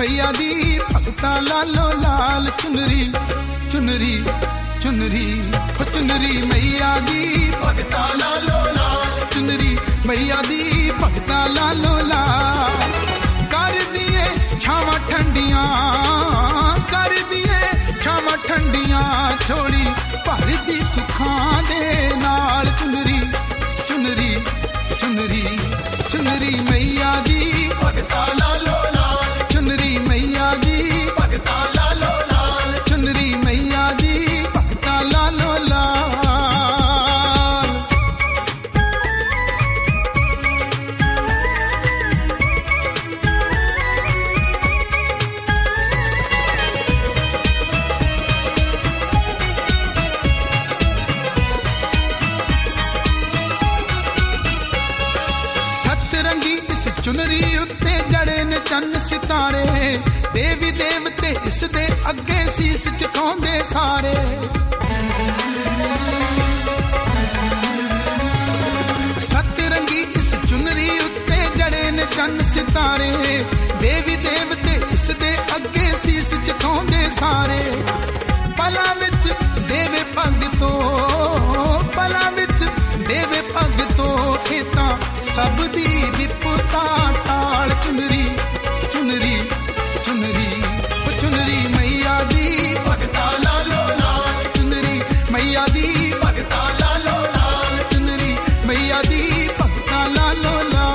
मैया दी भगता लालो लाल चुनरी चुनरी चुनरी चुनरी मैया दी भगता लालो लाल चुनरी मैया दी भगता लालो लाल कर दिए छावां ठंडियां कर दिए छावां ठंडियां छोड़ी भर दी सुखां दे नाल चुनरी चुनरी चुनरी चुनरी मैया दी भगता लालो लाल चुनरी मैया दी भगता लालो लाल चुनरी मैया दी भगता लालो लाल चुनरी उत्ते जड़े ने चन्न सितारे देवी देवते इस दे अगे सीस झुकाउंदे सारे सतरंगी इस चुनरी उत्ते जड़े ने चन्न सितारे देवी देवते इस दे अगे सीस झुकाउंदे सारे पला विच देवे भगतो पला विच देवे भगतो ए तां सब दी विपता टाल चुनरी चुनरी चुनरी चुनरी मैया दी भगता लालो लाल चुनरी मैया दी भगता लालो लाल चुनरी मैया दी भगता लालो लाल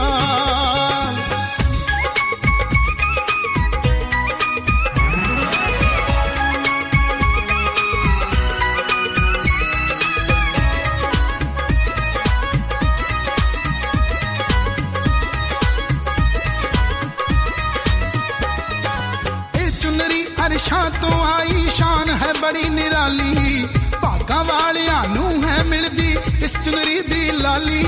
अरशां तो आई शान है बड़ी निराली भागा वालियां नू है मिलदी इस चुनरी दी लाली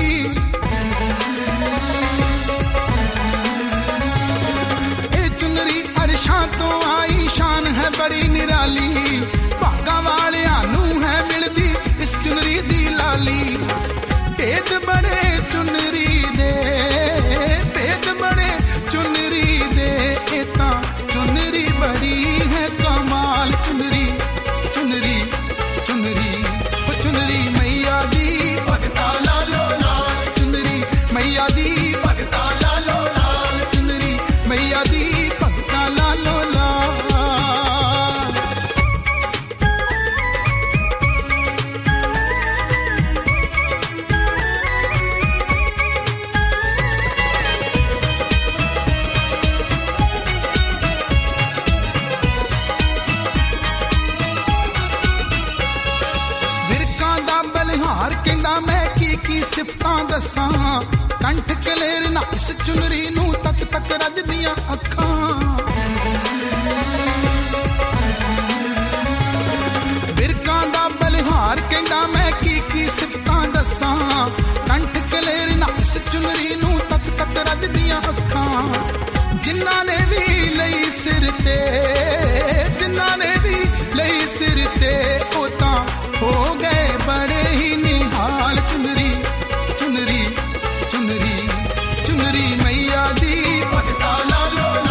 ए चुनरी अरशां तो आई शान है बड़ी निराली भागा वालियां नू है मिलदी इस चुनरी दी लाली भेद बड़े चुनरी दे भेद बड़े चुनरी दे एता चुनरी बड़ी कमाल चुनरी चुनरी चुनरी चुनरी मैया दी भगता लालो लाल चुनरी मैया दी भगता लालो लाल चुनरी मैया दी भगता लालो लाल सिफतां दसां कंठ कलेर ना इस चुनरी नू तक तक रजदियां अखां बिरकां दा बलिहार कहंदा मैं की सिफतां दसां कंठ कलेर ना इस चुनरी नू तक तक रजदियां अखां जिन्ना ने भी लई सिर ते जिन्ना ने भी लई सिर ते ओ तां हो गए बड़े ही निहाल चुनरी चुनरी चुनरी चुनरी मैया दी भगता लालो